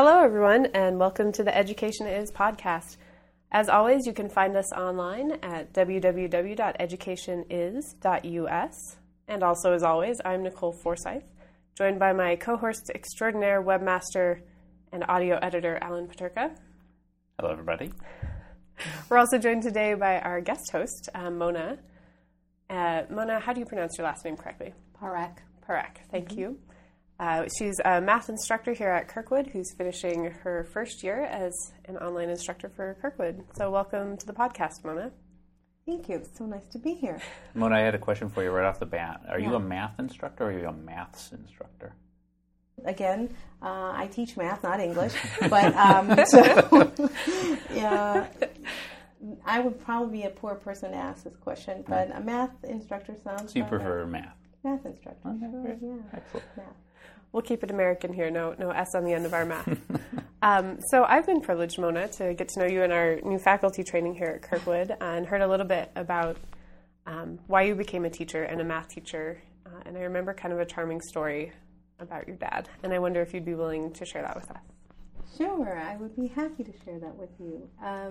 Hello, everyone, and welcome to the Education Is podcast. As always, you can find us online at www.educationis.us. And also, as always, I'm Nicole Forsyth, joined by my co-host extraordinaire, webmaster, and audio editor, Alan Paterka. Hello, everybody. We're also joined today by our guest host, Mona. Mona, how do you pronounce your last name correctly? Parekh. Parekh, thank you. She's a math instructor here at Kirkwood who's finishing her first year as an online instructor for Kirkwood. So welcome to the podcast, Mona. Thank you. It's so nice to be here. Mona, I had a question for you right off the bat. Are you a math instructor or are you a maths instructor? Again, I teach math, not English. But I would probably be a poor person to ask this question. But a math instructor sounds So you prefer math? Math instructor. Okay, sure, great. yeah. Excellent. Math. We'll keep it American here, no S on the end of our math. So I've been privileged, Mona, to get to know you in our new faculty training here at Kirkwood and heard a little bit about why you became a teacher and a math teacher. And I remember kind of a charming story about your dad. And I wonder if you'd be willing to share that with us. Sure, I would be happy to share that with you.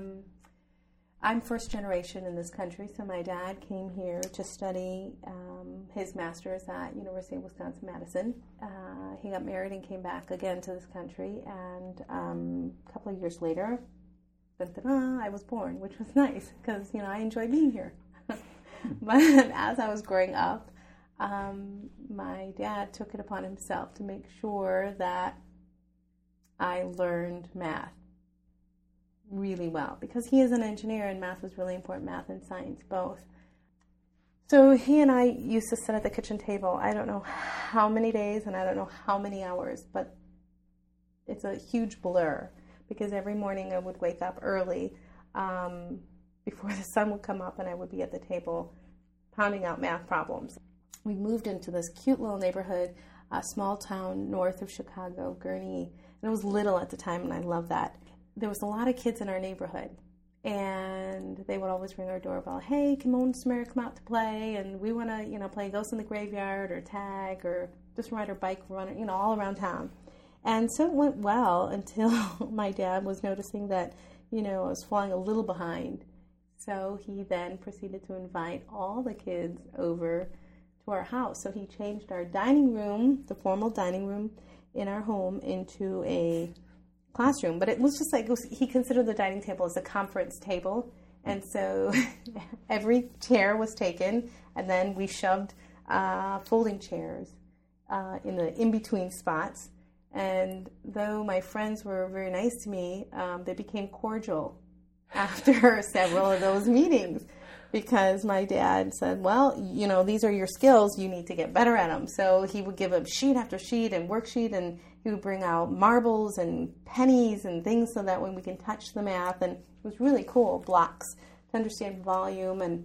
I'm first generation in this country, so my dad came here to study his master's at University of Wisconsin-Madison. He got married and came back again to this country, and a couple of years later, I was born, which was nice because I enjoy being here. But as I was growing up, my dad took it upon himself to make sure that I learned math really well, because he is an engineer and math was really important, math and science both. So he and I used to sit at the kitchen table, I don't know how many days and I don't know how many hours, but it's a huge blur, because every morning I would wake up early before the sun would come up and I would be at the table pounding out math problems. We moved into this cute little neighborhood, a small town north of Chicago, Gurnee, and it was little at the time and I loved that. There was a lot of kids in our neighborhood, and they would always ring our doorbell. Hey, can Mona and Samara come out to play? And we want to, play Ghost in the Graveyard or tag or just ride our bike, run, all around town. And so it went well until my dad was noticing that, I was falling a little behind. So he then proceeded to invite all the kids over to our house. So he changed our dining room, the formal dining room in our home, into a classroom, but it was just he considered the dining table as a conference table, and so every chair was taken, and then we shoved folding chairs in the in-between spots, and though my friends were very nice to me, they became cordial after several of those meetings, because my dad said, well, these are your skills, you need to get better at them. So he would give them sheet after sheet and worksheet, and he would bring out marbles and pennies and things so that when we can touch the math, and it was really cool, blocks to understand volume. And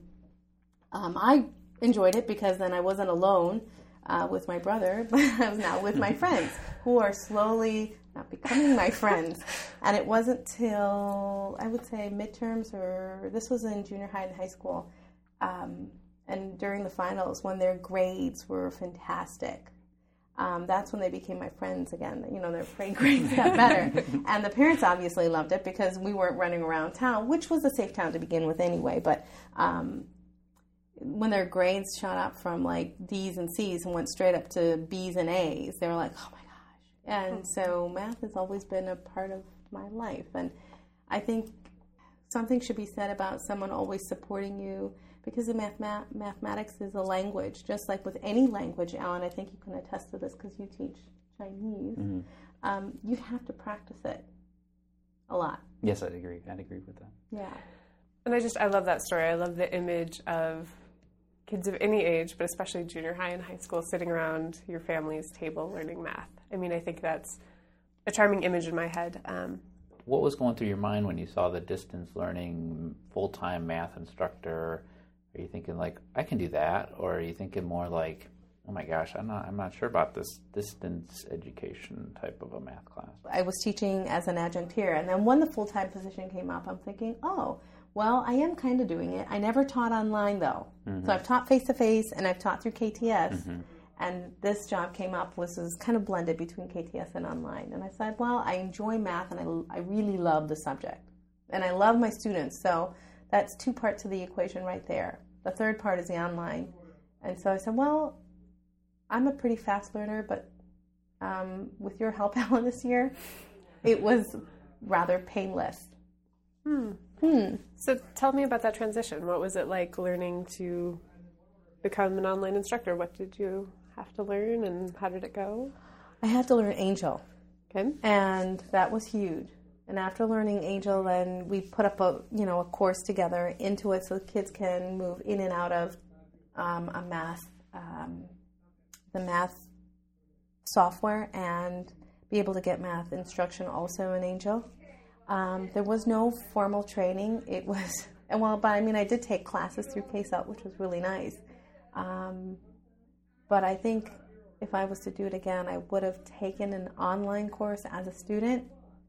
I enjoyed it because then I wasn't alone with my brother, but I was now with my friends who are slowly not becoming my friends. And it wasn't till, I would say, midterms, or this was in junior high and high school, and during the finals when their grades were fantastic. That's when they became my friends again. Their grades got better. And the parents obviously loved it because we weren't running around town, which was a safe town to begin with anyway. But when their grades shot up from D's and C's and went straight up to B's and A's, they were like, oh my gosh. And so math has always been a part of my life. And I think something should be said about someone always supporting you, because the mathematics is a language, just like with any language, Alan. I think you can attest to this because you teach Chinese. Mm-hmm. You have to practice it a lot. Yes, I'd agree. I'd agree with that. Yeah. And I love that story. I love the image of kids of any age, but especially junior high and high school, sitting around your family's table learning math. I think that's a charming image in my head. What was going through your mind when you saw the distance learning full-time math instructor? Are you thinking I can do that? Or are you thinking more oh my gosh, I'm not sure about this distance education type of a math class? I was teaching as an adjunct here, and then when the full-time position came up, I'm thinking, oh, well, I am kind of doing it. I never taught online, though. Mm-hmm. So I've taught face-to-face, and I've taught through KTS. Mm-hmm. And this job came up, was kind of blended between KTS and online. And I said, well, I enjoy math and I really love the subject. And I love my students. So that's 2 parts of the equation right there. The third part is the online. And so I said, well, I'm a pretty fast learner, but with your help, Alan, this year, it was rather painless. So tell me about that transition. What was it like learning to become an online instructor? What did you have to learn and how did it go? I had to learn Angel. Okay. And that was huge. And after learning Angel, then we put up a course together into it so the kids can move in and out of the math software and be able to get math instruction also in Angel. There was no formal training. It was, I did take classes through KSELT, which was really nice. But I think if I was to do it again, I would have taken an online course as a student.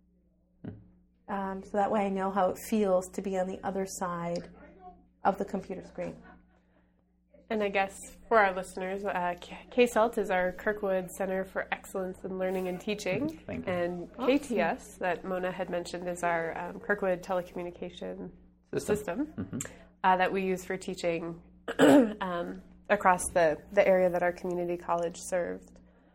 So that way I know how it feels to be on the other side of the computer screen. And I guess for our listeners, KSELT is our Kirkwood Center for Excellence in Learning and Teaching. Thank you. And KTS, that Mona had mentioned, is our Kirkwood Telecommunication System that we use for teaching across the area that our community college served.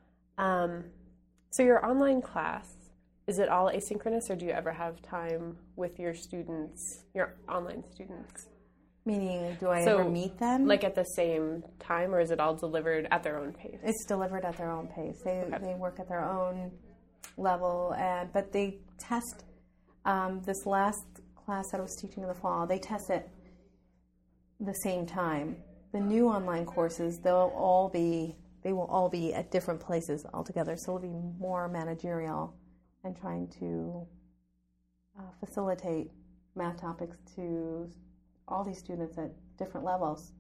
So your online class, is it all asynchronous, or do you ever have time with your students, your online students? Meaning, do I ever meet them? Like at the same time, or is it all delivered at their own pace? It's delivered at their own pace. They work at their own level, but they test. This last class that I was teaching in the fall, they test at the same time. The new online courses, they will all be at different places altogether. So it'll be more managerial and trying to facilitate math topics to all these students at different levels.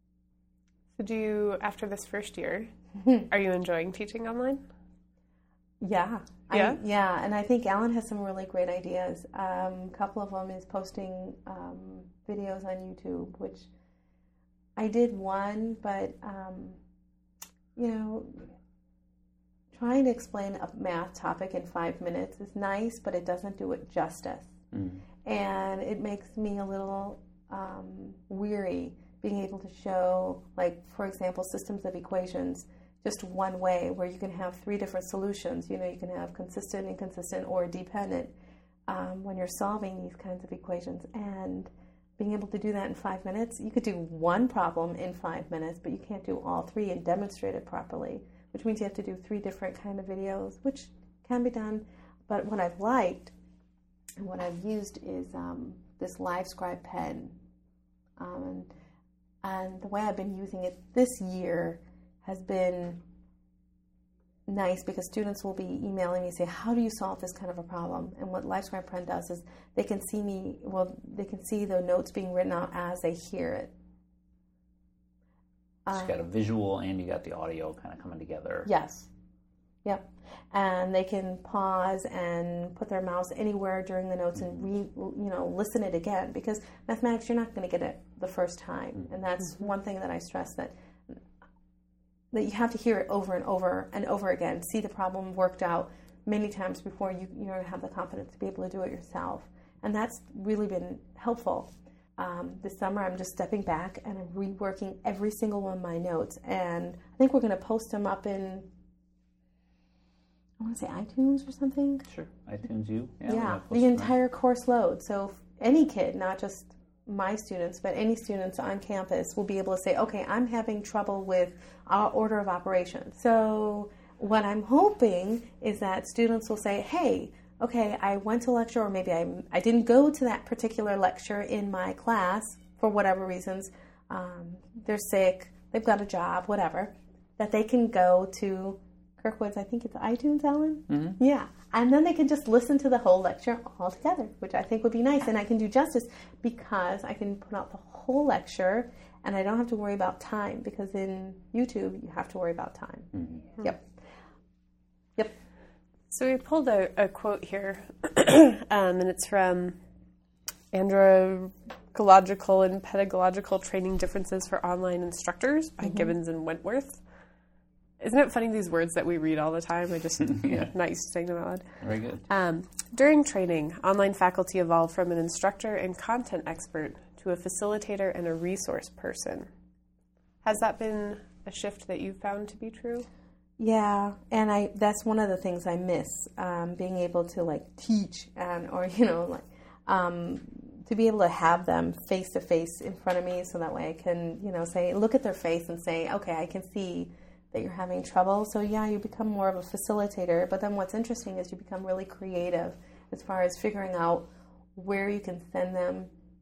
So after this first year, are you enjoying teaching online? Yeah. Yeah? And I think Alan has some really great ideas. A couple of them is posting videos on YouTube, which I did one, but, trying to explain a math topic in 5 minutes is nice, but it doesn't do it justice. And it makes me a little weary being able to show, like, for example, systems of equations just one way, where you can have 3 different solutions. You can have consistent, inconsistent, or dependent when you're solving these kinds of equations. And being able to do that in 5 minutes, you could do one problem in 5 minutes, but you can't do all 3 and demonstrate it properly, which means you have to do 3 different kind of videos, which can be done. But what I've liked and what I've used is this LiveScribe pen. And the way I've been using it this year has been nice, because students will be emailing me and say, how do you solve this kind of a problem? And what LiveScribe pen does is they can see the notes being written out as they hear it. So you got a visual and you got the audio kind of coming together. Yes. Yep. And they can pause and put their mouse anywhere during the notes and listen it again, because mathematics, you're not going to get it the first time. And that's one thing that I stress, that you have to hear it over and over and over again, see the problem worked out many times before you're going to have the confidence to be able to do it yourself. And that's really been helpful. This summer, I'm just stepping back and I'm reworking every single one of my notes. And I think we're going to post them up in, I want to say iTunes or something. Sure, iTunes U. Yeah, the entire course load. So any kid, not just my students, but any students on campus will be able to say, okay, I'm having trouble with our order of operations. So what I'm hoping is that students will say, hey, okay, I went to a lecture, or maybe I didn't go to that particular lecture in my class for whatever reasons. They're sick, they've got a job, whatever, that they can go to Kirkwood's, I think it's iTunes, Alan? Mm-hmm. Yeah. And then they can just listen to the whole lecture all together, which I think would be nice. And I can do justice because I can put out the whole lecture and I don't have to worry about time, because in YouTube, you have to worry about time. Mm-hmm. Yep. So we pulled a quote here, and it's from Andragological and Pedagogical Training Differences for Online Instructors by Gibbons and Wentworth. isn't it funny, these words that we read all the time? I just not used to saying them out loud. Very good. During training, online faculty evolved from an instructor and content expert to a facilitator and a resource person. Has that been a shift that you've found to be true? Yeah, and that's one of the things I miss, being able to like teach to be able to have them face to face in front of me, so that way I can, say, look at their face and say, okay, I can see that you're having trouble. So yeah, you become more of a facilitator. But then what's interesting is you become really creative as far as figuring out where you can send them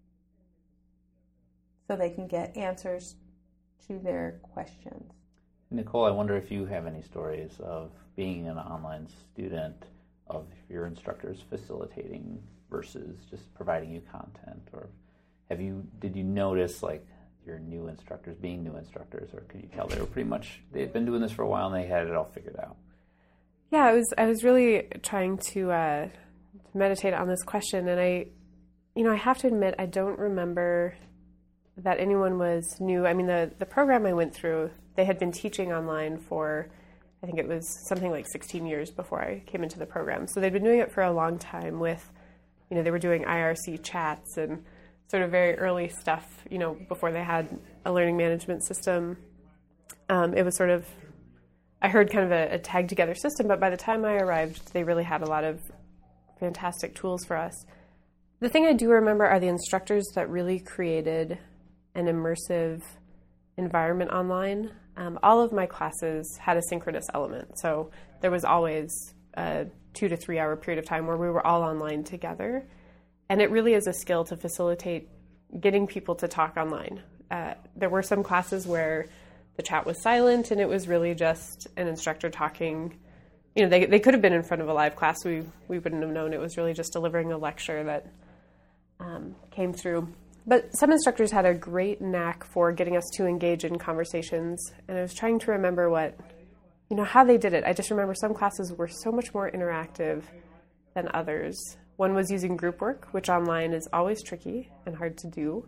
so they can get answers to their questions. Nicole, I wonder if you have any stories of being an online student, of your instructors facilitating versus just providing you content, or did you notice like your new instructors being new instructors, or could you tell they had been doing this for a while and they had it all figured out? Yeah, I was really trying to meditate on this question, and I have to admit I don't remember that anyone was new. I mean, the program I went through, they had been teaching online for, I think it was something like 16 years before I came into the program. So they'd been doing it for a long time with, they were doing IRC chats and sort of very early stuff, before they had a learning management system. It was sort of, I heard kind of a tag together system, but by the time I arrived, they really had a lot of fantastic tools for us. The thing I do remember are the instructors that really created an immersive environment online. All of my classes had a synchronous element, so there was always a 2 to 3 hour period of time where we were all online together, and it really is a skill to facilitate getting people to talk online. There were some classes where the chat was silent and it was really just an instructor talking. They could have been in front of a live class. We wouldn't have known. It was really just delivering a lecture that came through. But some instructors had a great knack for getting us to engage in conversations, and I was trying to remember how they did it. I just remember some classes were so much more interactive than others. One was using group work, which online is always tricky and hard to do.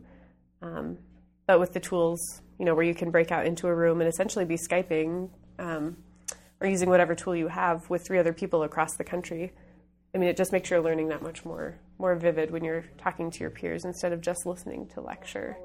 But with the tools, where you can break out into a room and essentially be Skyping or using whatever tool you have with 3 other people across the country, it just makes your learning that much more vivid when you're talking to your peers instead of just listening to lecture.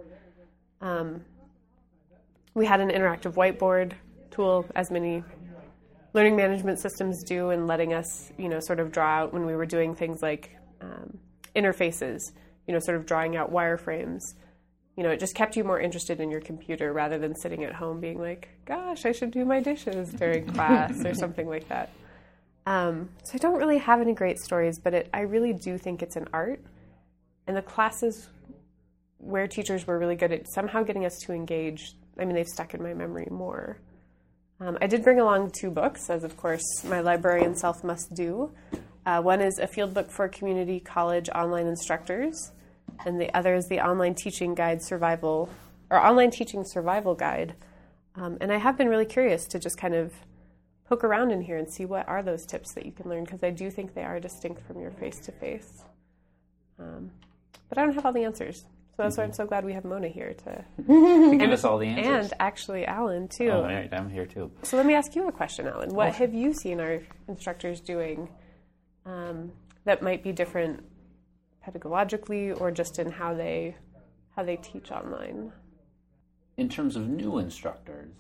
We had an interactive whiteboard tool, as many learning management systems do, and letting us, sort of draw out when we were doing things like interfaces, sort of drawing out wireframes. It just kept you more interested in your computer rather than sitting at home being like, gosh, I should do my dishes during class or something like that. So I don't really have any great stories, but I really do think it's an art. And the classes where teachers were really good at somehow getting us to engage, they've stuck in my memory more. I did bring along 2 books, as of course my librarian self must do. One is a field book for community college online instructors, and the other is the Online Teaching Survival Guide. And I have been really curious to just kind of poke around in here and see what are those tips that you can learn, because I do think they are distinct from your face-to-face. But I don't have all the answers. So that's why I'm so glad we have Mona here to give us all the answers. And actually Alan, too. Oh, right, I'm here, too. So let me ask you a question, Alan. What have you seen our instructors doing that might be different pedagogically or just in how they teach online? In terms of new instructors,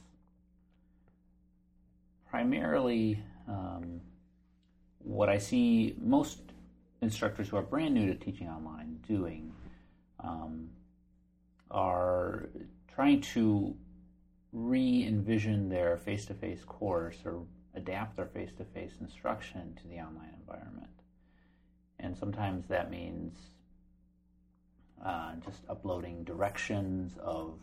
primarily what I see most instructors who are brand new to teaching online doing are trying to re-envision their face-to-face course or adapt their face-to-face instruction to the online environment. And sometimes that means just uploading directions of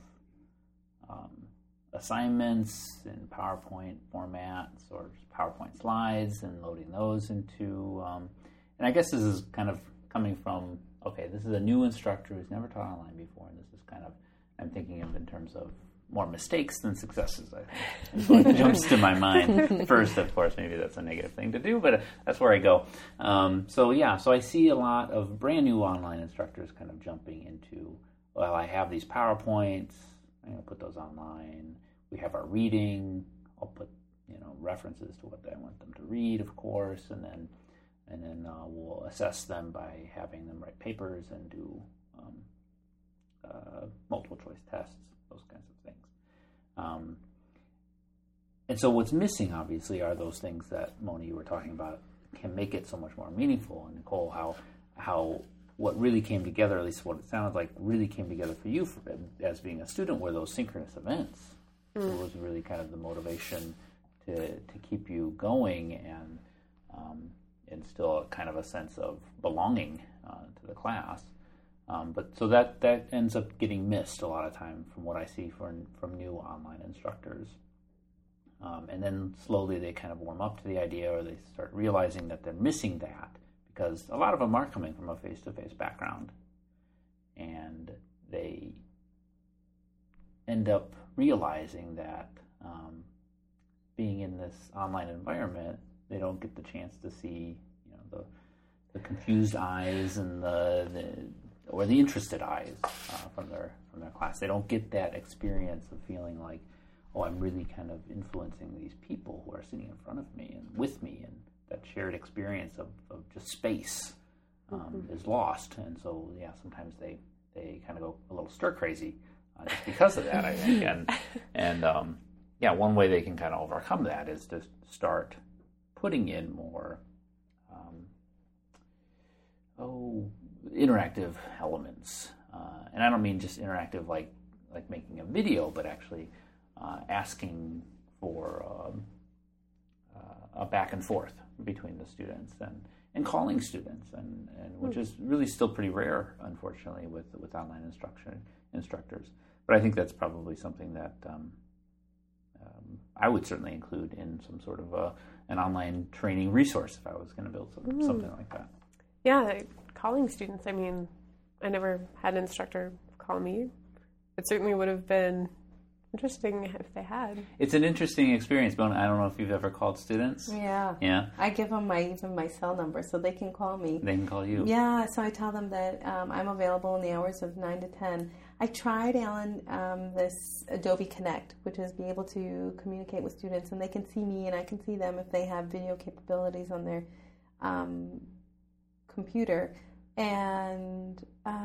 assignments in PowerPoint formats or PowerPoint slides and loading those into, and I guess this is kind of coming from, okay, this is a new instructor who's never taught online before, and this is kind of, I'm thinking of in terms of more mistakes than successes, I think. Is what jumps to my mind first. Of course, maybe that's a negative thing to do, but that's where I go. So I see a lot of brand new online instructors kind of jumping into, well, I have these PowerPoints, I'm going to put those online. We have our reading, I'll put references to what I want them to read, of course, and then we'll assess them by having them write papers and do multiple choice tests, those kinds of things. And so what's missing, obviously, are those things that, Mona, you were talking about, can make it so much more meaningful. And Nicole, how what really came together, at least what it sounded like, really came together for you as being a student, were those synchronous events. It was really kind of the motivation to keep you going and instill kind of a sense of belonging to the class. But so that ends up getting missed a lot of time from what I see from new online instructors. And then slowly they kind of warm up to the idea, or they start realizing that they're missing that, because a lot of them are coming from a face-to-face background. And they end up realizing that being in this online environment, they don't get the chance to see the confused eyes and or the interested eyes from their class. They don't get that experience of feeling like, oh, I'm really kind of influencing these people who are sitting in front of me and with me, and that shared experience of just space is lost. And so, yeah, sometimes they kind of go a little stir crazy just because of that, I think. And one way they can kind of overcome that is to start putting in more interactive elements. And I don't mean just interactive like making a video, but actually asking for a back and forth between the students and calling students, and which is really still pretty rare, unfortunately, with online instructors. But I think that's probably something that I would certainly include in some sort of an online training resource if I was going to build something like that. Yeah, calling students. I mean, I never had an instructor call me. It certainly would have been interesting if they had. It's an interesting experience, but I don't know if you've ever called students. Yeah. Yeah. I give them even my cell number so they can call me. They can call you. Yeah, so I tell them that I'm available in the hours of 9 to 10. I tried, Alan, this Adobe Connect, which is be able to communicate with students, and they can see me and I can see them if they have video capabilities on their computer. And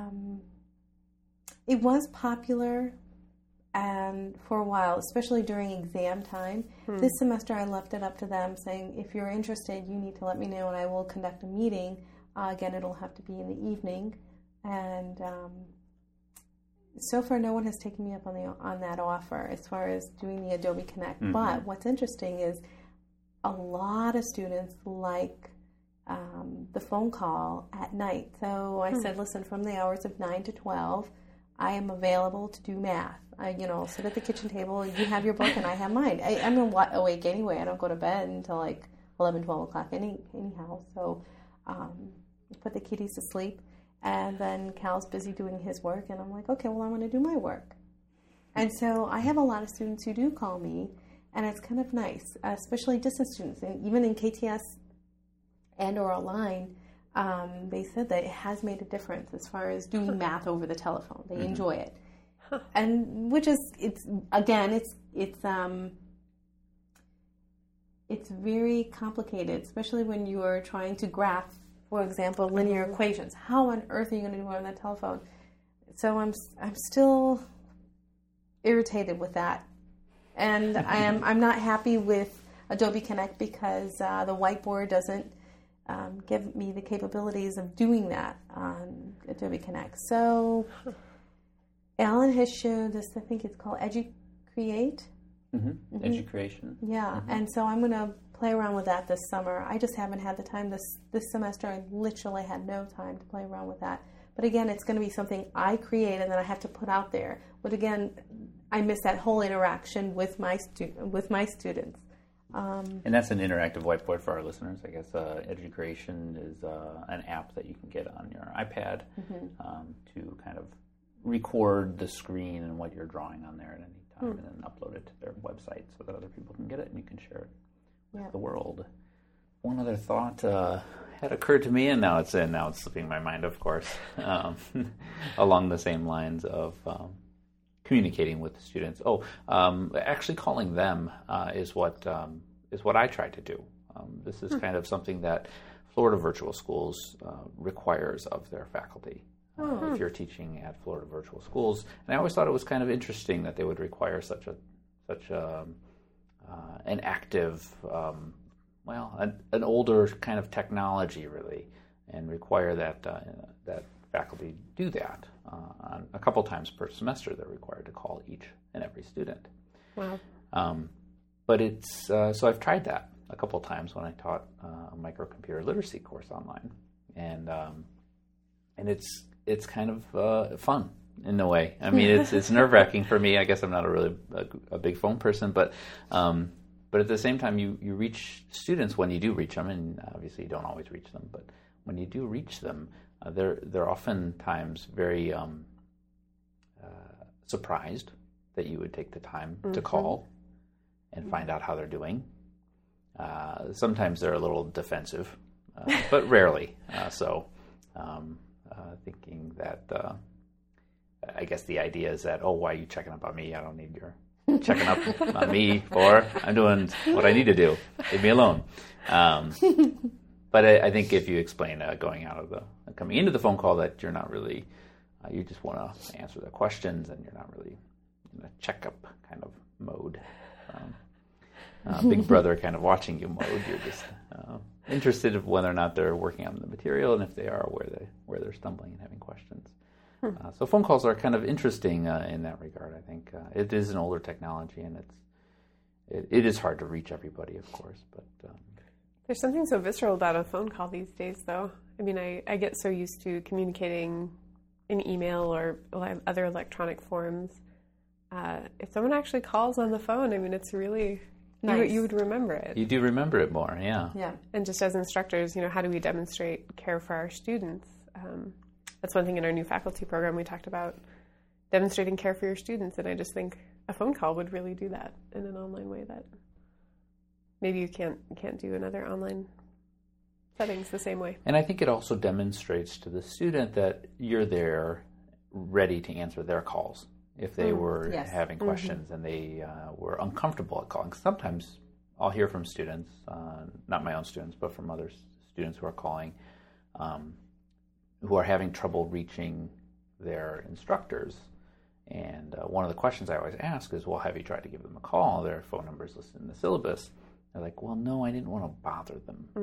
it was popular and for a while, especially during exam time. This semester I left it up to them, saying, if you're interested, you need to let me know and I will conduct a meeting. Again, it'll have to be in the evening. And so far, no one has taken me up on that offer as far as doing the Adobe Connect. Mm-hmm. But what's interesting is a lot of students like the phone call at night. So I said, listen, from the hours of 9 to 12, I am available to do math. I'll sit at the kitchen table, you have your book and I have mine. I'm awake anyway. I don't go to bed until like 11, 12 o'clock anyhow. So put the kiddies to sleep. And then Cal's busy doing his work. And I'm like, okay, well, I'm going to do my work. And so I have a lot of students who do call me. And it's kind of nice, especially distance students. And even in KTS and or online, they said that it has made a difference as far as doing math over the telephone. They enjoy it. And which is, it's very complicated, especially when you are trying to graph, for example, linear equations. How on earth are you going to do it on that telephone? So I'm still irritated with that. And I'm not happy with Adobe Connect because the whiteboard doesn't give me the capabilities of doing that on Adobe Connect. So Alan has showed this, I think it's called EduCreate. Educreation. Yeah, and so I'm going to play around with that this summer. I just haven't had the time this semester. I literally had no time to play around with that. But again, it's going to be something I create and then I have to put out there. But again, I miss that whole interaction with my students. And that's an interactive whiteboard for our listeners. I guess EduCreation is an app that you can get on your iPad to kind of record the screen and what you're drawing on there at any time and then upload it to their website so that other people can get it and you can share it with the world. One other thought had occurred to me, and now it's slipping my mind, of course, along the same lines of communicating with the students. Actually calling them is what what I try to do. This is kind of something that Florida Virtual Schools requires of their faculty. If you're teaching at Florida Virtual Schools, and I always thought it was kind of interesting that they would require such an active, an older kind of technology, really, and require that that faculty do that. On a couple times per semester, they're required to call each and every student. Wow. But it's so I've tried that a couple times when I taught a microcomputer literacy course online, and it's kind of fun in a way. I mean, it's nerve-wracking for me. I guess I'm not a big phone person, but at the same time, you reach students when you do reach them, and obviously you don't always reach them, but when you do reach them, they're oftentimes very surprised that you would take the time to call and find out how they're doing. Sometimes they're a little defensive, but rarely. Thinking that I guess the idea is that, why are you checking up on me? I don't need your checking up on me for. I'm doing what I need to do. Leave me alone. But I think if you explain coming into the phone call that you're not really, you just want to answer the questions and you're not really in a checkup kind of mode. Big brother kind of watching you mode. You're just interested in whether or not they're working on the material, and if they are, where they're stumbling and having questions. So phone calls are kind of interesting in that regard. I think it is an older technology, and it is hard to reach everybody, of course. But there's something so visceral about a phone call these days, though. I mean, I get so used to communicating in email or other electronic forms. If someone actually calls on the phone, I mean, it's really... Nice. You would remember it. You do remember it more, yeah. Yeah. And just as instructors, how do we demonstrate care for our students? That's one thing in our new faculty program we talked about, demonstrating care for your students. And I just think a phone call would really do that in an online way that maybe you can't do in other online settings the same way. And I think it also demonstrates to the student that you're there ready to answer their calls. If they were having questions and they were uncomfortable at calling. Sometimes I'll hear from students, not my own students, but from other students who are calling, who are having trouble reaching their instructors. And one of the questions I always ask is, well, have you tried to give them a call? Their phone number is listed in the syllabus. They're like, well, no, I didn't want to bother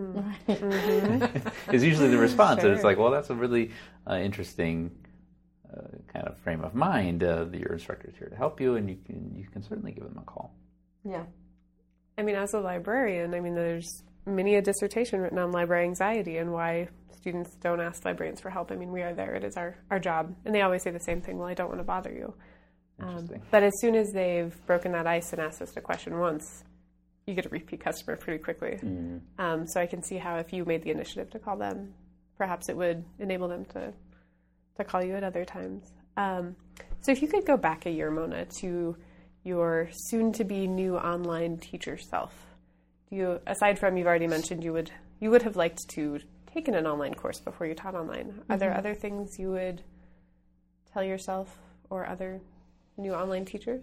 them. Is usually the response. Sure. And it's like, well, that's a really interesting... kind of frame of mind. Your instructor is here to help you, and you can certainly give them a call. Yeah. I mean, as a librarian, there's many a dissertation written on library anxiety and why students don't ask librarians for help. I mean, we are there. It is our job. And they always say the same thing, well, I don't want to bother you. But as soon as they've broken that ice and asked us a question once, you get a repeat customer pretty quickly. So I can see how if you made the initiative to call them, perhaps it would enable them to call you at other times. So if you could go back a year, Mona, to your soon-to-be new online teacher self, aside from you've already mentioned you would have liked to taken an online course before you taught online. Are there other things you would tell yourself or other new online teachers?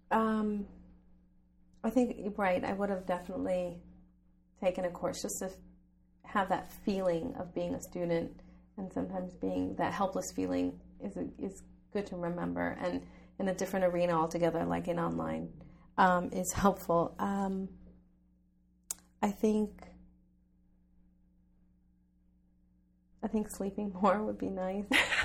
I think you're right. I would have definitely taken a course just to have that feeling of being a student. And sometimes being that helpless feeling is good to remember, and in a different arena altogether, like in online, is helpful. I think sleeping more would be nice.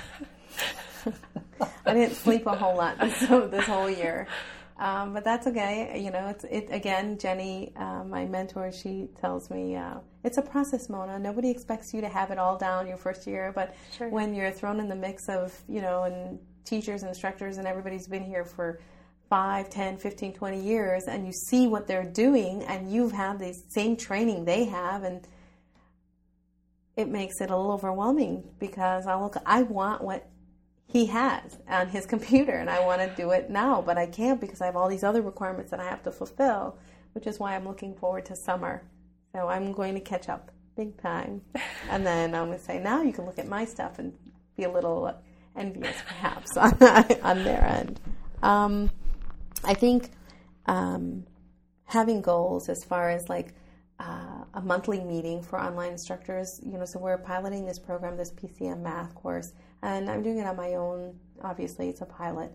I didn't sleep a whole lot this whole year. But that's okay. Again, Jenny, my mentor, she tells me, it's a process, Mona. Nobody expects you to have it all down your first year. But when you're thrown in the mix of, and teachers and instructors and everybody's been here for 5, 10, 15, 20 years, and you see what they're doing and you've had the same training they have, and it makes it a little overwhelming because I want what he has on his computer, and I want to do it now, but I can't because I have all these other requirements that I have to fulfill, which is why I'm looking forward to summer. So I'm going to catch up big time. And then I'm going to say, now you can look at my stuff and be a little envious, perhaps, on their end. I think having goals as far as like a monthly meeting for online instructors. So we're piloting this program, this PCM math course, and I'm doing it on my own. Obviously, it's a pilot.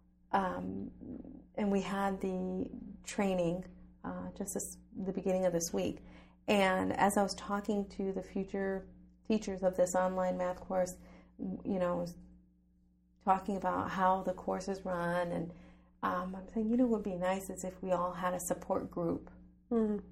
And we had the training just the beginning of this week. And as I was talking to the future teachers of this online math course, I was talking about how the course is run, and I'm saying, what would be nice is if we all had a support group. And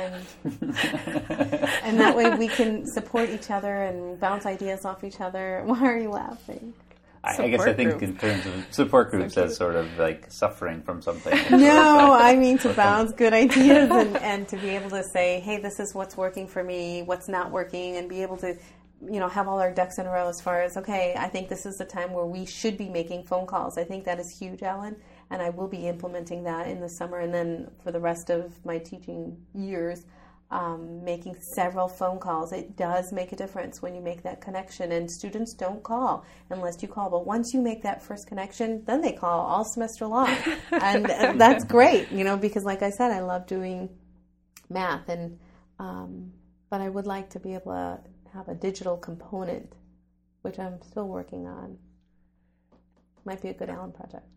and that way we can support each other and bounce ideas off each other. Why are you laughing? I guess I think in terms of support groups as sort of like suffering from something. No, I mean to bounce good ideas and to be able to say, hey, this is what's working for me, what's not working, and be able to, have all our ducks in a row as far as, okay, I think this is the time where we should be making phone calls. I think that is huge, Alan, and I will be implementing that in the summer, and then for the rest of my teaching years, making several phone calls. It does make a difference when you make that connection, and students don't call unless you call. But once you make that first connection, then they call all semester long. And that's great, because like I said, I love doing math, and but I would like to be able to have a digital component, which I'm still working on. Might be a good Alan project.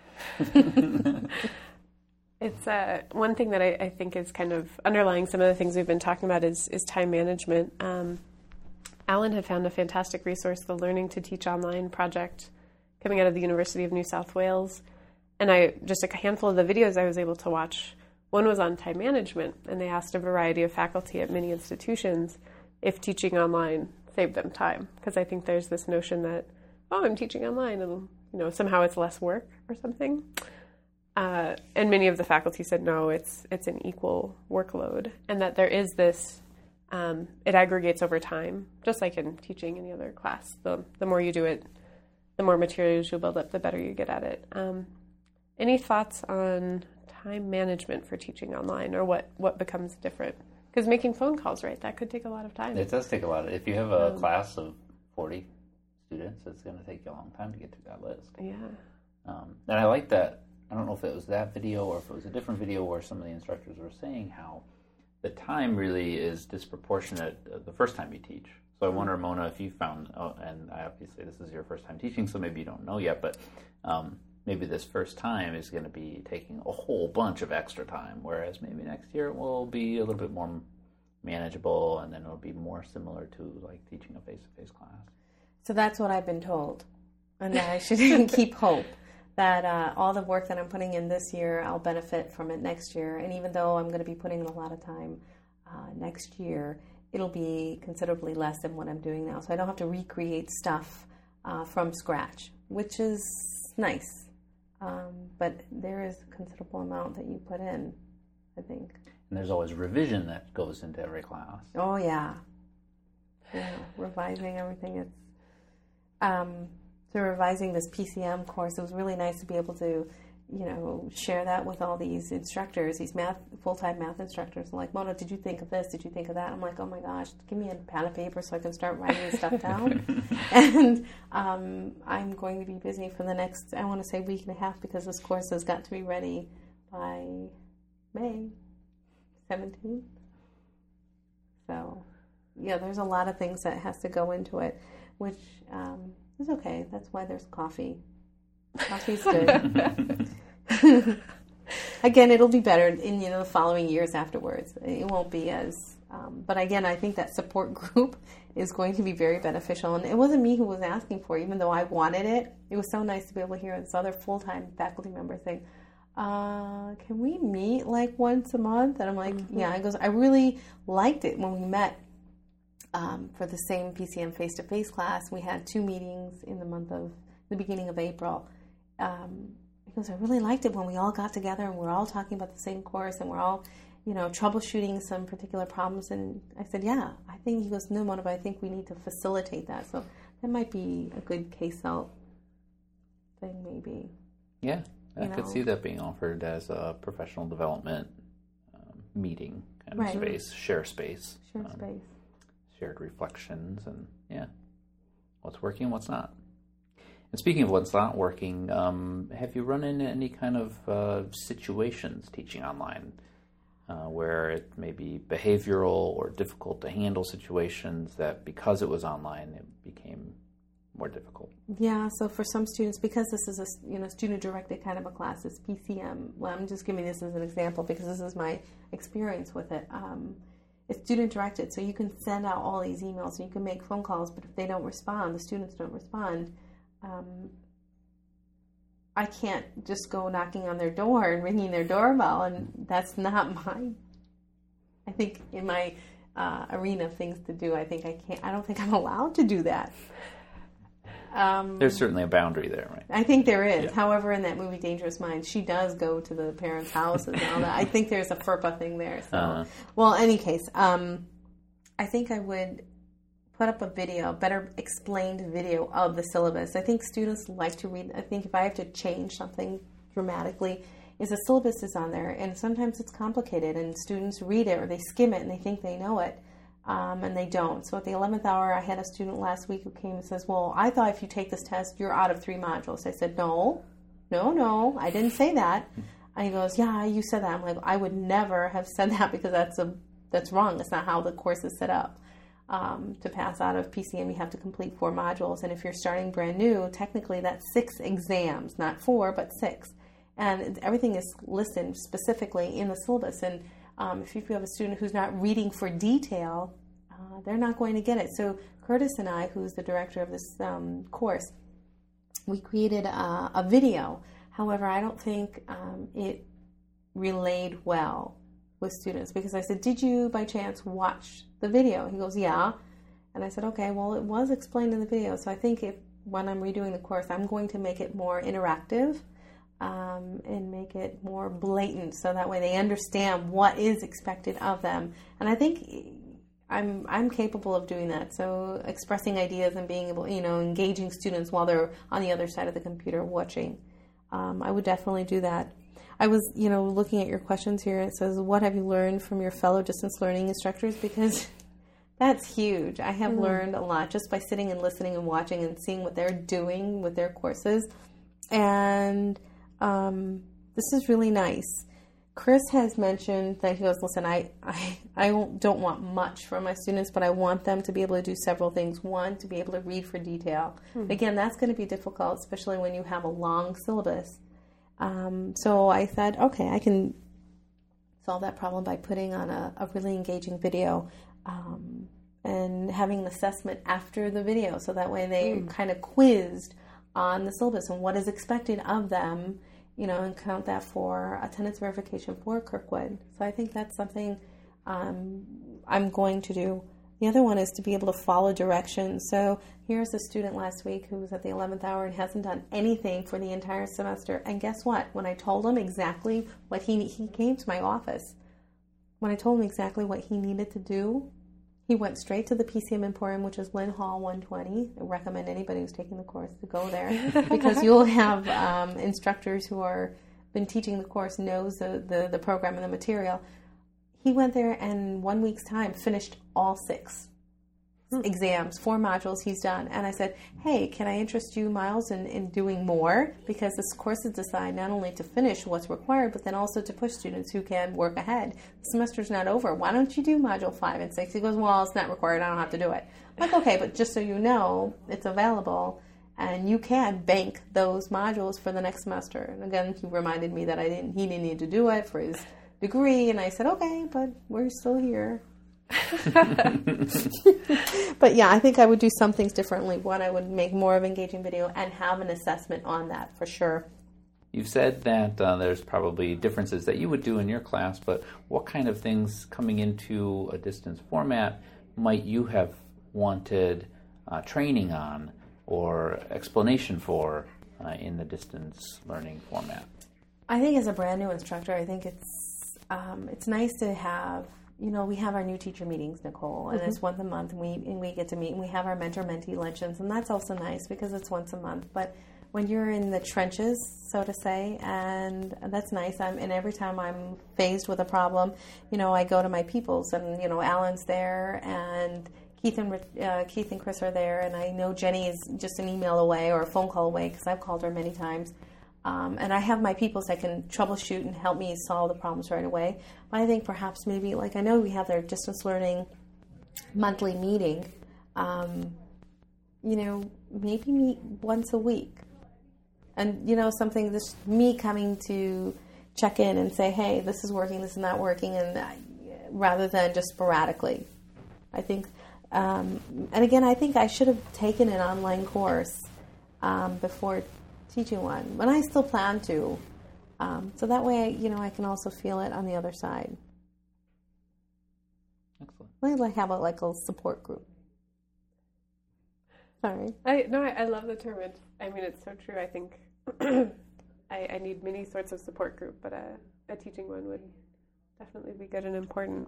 It's one thing that I think is kind of underlying some of the things we've been talking about is time management. Alan had found a fantastic resource, the Learning to Teach Online project, coming out of the University of New South Wales. And just a handful of the videos I was able to watch, one was on time management, and they asked a variety of faculty at many institutions if teaching online saved them time. Because I think there's this notion that, I'm teaching online, and somehow it's less work or something. And many of the faculty said, no, it's an equal workload, and that there is this, it aggregates over time, just like in teaching any other class. The more you do it, the more materials you'll build up, the better you get at it. Any thoughts on time management for teaching online, or what becomes different? Because making phone calls, right, that could take a lot of time. It does take a lot. If you have a class of 40 students, it's going to take you a long time to get through that list. Yeah. And I like that. I don't know if it was that video or if it was a different video where some of the instructors were saying how the time really is disproportionate the first time you teach. So I wonder, Mona, if you found, and obviously this is your first time teaching, so maybe you don't know yet, but maybe this first time is going to be taking a whole bunch of extra time, whereas maybe next year it will be a little bit more manageable, and then it'll be more similar to like teaching a face-to-face class. So that's what I've been told, and I should keep hope that all the work that I'm putting in this year, I'll benefit from it next year. And even though I'm going to be putting in a lot of time next year, it'll be considerably less than what I'm doing now. So I don't have to recreate stuff from scratch, which is nice. But there is a considerable amount that you put in, I think. And there's always revision that goes into every class. Oh, yeah. Revising everything. So revising this PCM course, it was really nice to be able to, share that with all these instructors, these full-time math instructors. I'm like, Mona, did you think of this? Did you think of that? I'm like, oh my gosh, give me a pad of paper so I can start writing this stuff down. And I'm going to be busy for the next, I want to say, week and a half, because this course has got to be ready by May 17th. So, yeah, there's a lot of things that has to go into it, which is okay. That's why there's coffee. Coffee's good. Again, it'll be better in the following years afterwards. It won't be as, but again, I think that support group is going to be very beneficial. And it wasn't me who was asking for it, even though I wanted it. It was so nice to be able to hear this other full-time faculty member saying, can we meet like once a month? And I'm like, yeah. I goes, I really liked it when we met for the same PCM face-to-face class. We had 2 meetings in the beginning of April. He goes, I really liked it when we all got together and we're all talking about the same course and we're all, troubleshooting some particular problems. And I said, yeah, I think, he goes, no, Mona, but I think we need to facilitate that. So that might be a good case-out thing, maybe. Yeah, I could see that being offered as a professional development meeting kind of space, share space. Shared reflections and, what's working, what's not. And speaking of what's not working, have you run into any kind of situations teaching online? where it may be behavioral or difficult to handle situations that because it was online, it became more difficult? Yeah, so for some students, because this is a student-directed kind of a class, it's PCM. Well, I'm just giving this as an example because this is my experience with it. It's student-directed, so you can send out all these emails and you can make phone calls, but if they don't respond, the students don't respond, I can't just go knocking on their door and ringing their doorbell, and that's not I think in my arena of things to do, I don't think I'm allowed to do that. There's certainly a boundary there, right? I think there is. Yeah. However, in that movie Dangerous Minds, she does go to the parents' houses and all that. I think there's a FERPA thing there. So, well, in any case, I think I would put up a better explained video of the syllabus. I think students like to read. I think if I have to change something dramatically, is the syllabus is on there, and sometimes it's complicated, and students read it or they skim it and they think they know it. And they don't. So at the 11th hour, I had a student last week who came and says, well, I thought if you take this test, you're out of 3 modules. I said, no, I didn't say that. And he goes, yeah, you said that. I'm like, I would never have said that because that's wrong. That's not how the course is set up. To pass out of PCM, you have to complete 4 modules. And if you're starting brand new, technically that's 6 exams, not 4, but 6. And everything is listed specifically in the syllabus. And if you have a student who's not reading for detail, they're not going to get it. So Curtis and I, who's the director of this course, we created a video. However, I don't think it relayed well with students because I said, did you by chance watch the video? He goes, yeah. And I said, okay, well, it was explained in the video. So I think when I'm redoing the course, I'm going to make it more interactive. And make it more blatant so that way they understand what is expected of them. And I think I'm capable of doing that. So expressing ideas and being able, engaging students while they're on the other side of the computer watching. I would definitely do that. I was, looking at your questions here. It says, what have you learned from your fellow distance learning instructors? Because that's huge. I have learned a lot just by sitting and listening and watching and seeing what they're doing with their courses. And this is really nice. Chris has mentioned that he goes, listen, I don't want much from my students, but I want them to be able to do several things. One, to be able to read for detail. Again, that's going to be difficult, especially when you have a long syllabus. So I said, okay, I can solve that problem by putting on a really engaging video and having an assessment after the video. So that way they kind of quizzed on the syllabus and what is expected of them, and count that for attendance verification for Kirkwood. So I think that's something I'm going to do. The other one is to be able to follow directions. So here's a student last week who was at the 11th hour and hasn't done anything for the entire semester. And guess what? When I told him exactly what he came to my office. When I told him exactly what he needed to do, he went straight to the PCM Emporium, which is Lynn Hall 120. I recommend anybody who's taking the course to go there because you'll have instructors who are been teaching the course, knows the program and the material. He went there and in 1 week's time finished all 6 exams, 4 modules he's done. And I said, hey, can I interest you, Miles, in doing more? Because this course is designed not only to finish what's required, but then also to push students who can work ahead. The semester's not over. Why don't you do module 5 and 6? He goes, well, it's not required. I don't have to do it. I'm like, okay, but just so you know, it's available. And you can bank those modules for the next semester. And again, he reminded me that he didn't need to do it for his degree. And I said, okay, but we're still here. But yeah, I think I would do some things differently. One, I would make more of engaging video and have an assessment on that for sure. You've said that there's probably differences that you would do in your class, but what kind of things coming into a distance format might you have wanted training on or explanation for in the distance learning format? I think as a brand new instructor, I think it's nice to have, we have our new teacher meetings, Nicole, and it's once a month, and we get to meet, and we have our mentor-mentee luncheons, and that's also nice because it's once a month. But when you're in the trenches, so to say, and that's nice. And every time I'm faced with a problem, I go to my peoples, and Alan's there, and Keith and Chris are there, and I know Jenny is just an email away or a phone call away because I've called her many times. And I have my people that can troubleshoot and help me solve the problems right away. But I think perhaps maybe, like I know we have their distance learning monthly meeting, maybe meet once a week. And, something, this me coming to check in and say, hey, this is working, this is not working, and rather than just sporadically. I think, and again, I think I should have taken an online course before teaching one, but I still plan to. So that way, I can also feel it on the other side. Excellent. I have a support group. Sorry. I love the term. It's so true. I think I need many sorts of support group, but a teaching one would definitely be good and important.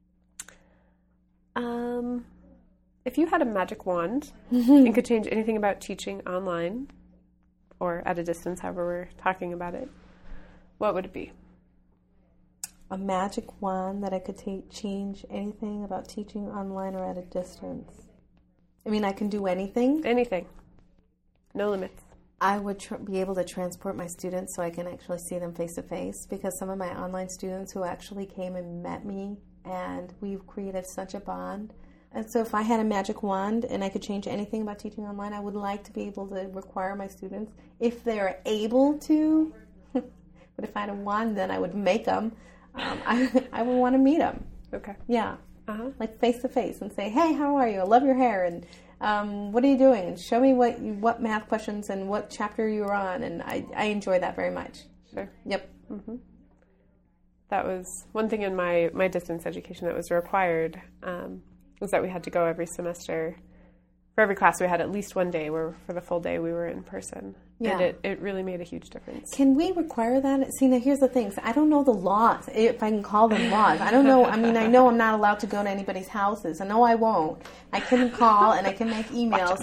If you had a magic wand and could change anything about teaching online or at a distance, however we're talking about it, what would it be? A magic wand that I could change anything about teaching online or at a distance. I can do anything? Anything. No limits. I would be able to transport my students so I can actually see them face to face, because some of my online students who actually came and met me, and we've created such a bond. And so if I had a magic wand and I could change anything about teaching online, I would like to be able to require my students, if they're able to, but if I had a wand, then I would make them. I would want to meet them. Okay. Yeah. Like face to face and say, hey, how are you? I love your hair. And what are you doing? And show me what math questions and what chapter you're on. And I enjoy that very much. Sure. Yep. Mm-hmm. That was one thing in my distance education that was required, was that we had to go every semester. For every class, we had at least one day where for the full day we were in person. Yeah. And it really made a huge difference. Can we require that? See, now here's the thing. I don't know the laws, if I can call them laws. I don't know. I know I'm not allowed to go to anybody's houses. I know I won't. I can call and I can make emails.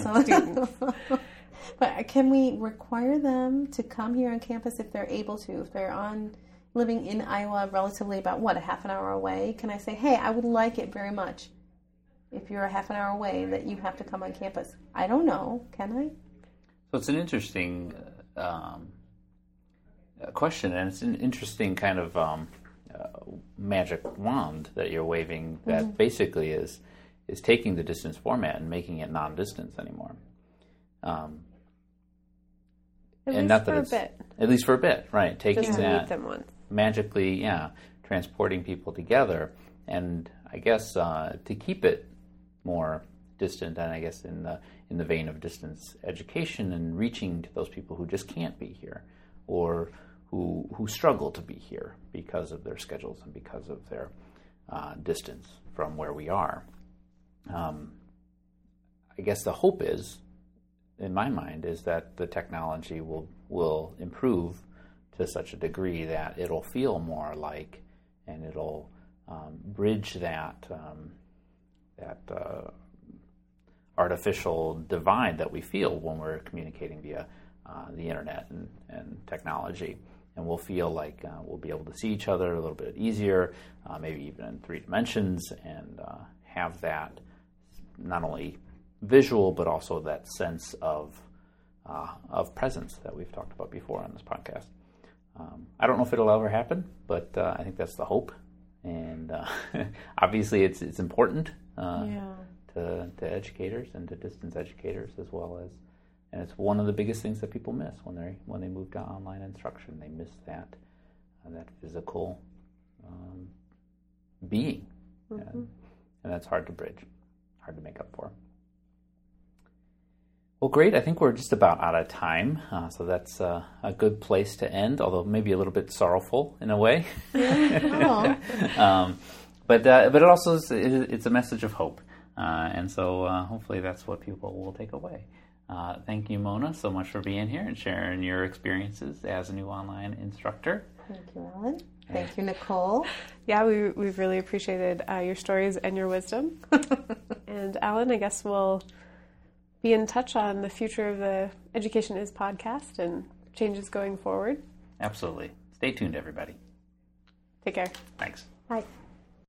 But can we require them to come here on campus if they're able to? If they're living in Iowa relatively about, a half an hour away? Can I say, hey, I would like it very much, if you're a half an hour away, that you have to come on campus? I don't know. Can I? So it's an interesting question, and it's an interesting kind of magic wand that you're waving that basically is taking the distance format and making it non-distance anymore. At least for a bit. At least for a bit, right. Taking just to that meet them once. Magically, transporting people together, and I guess to keep it more distant, and I guess in the vein of distance education and reaching to those people who just can't be here, or who struggle to be here because of their schedules and because of their distance from where we are. I guess the hope is, in my mind, is that the technology will improve to such a degree that it'll feel more like, and it'll bridge that artificial divide that we feel when we're communicating via the internet and technology. And we'll feel like we'll be able to see each other a little bit easier, maybe even in 3 dimensions, and have that not only visual but also that sense of presence that we've talked about before on this podcast. I don't know if it'll ever happen, but I think that's the hope. And obviously it's important to educators and to distance educators as well as, and it's one of the biggest things that people miss when they move to online instruction. They miss that physical being, and that's hard to bridge, hard to make up for. Well, great. I think we're just about out of time, so that's a good place to end, although maybe a little bit sorrowful in a way. But it also it's a message of hope, and so hopefully that's what people will take away. Thank you, Mona, so much for being here and sharing your experiences as a new online instructor. Thank you, Alan. Thank you, Nicole. Yeah, we've really appreciated your stories and your wisdom. And Alan, I guess we'll be in touch on the future of the Education Is podcast and changes going forward. Absolutely. Stay tuned, everybody. Take care. Thanks. Bye.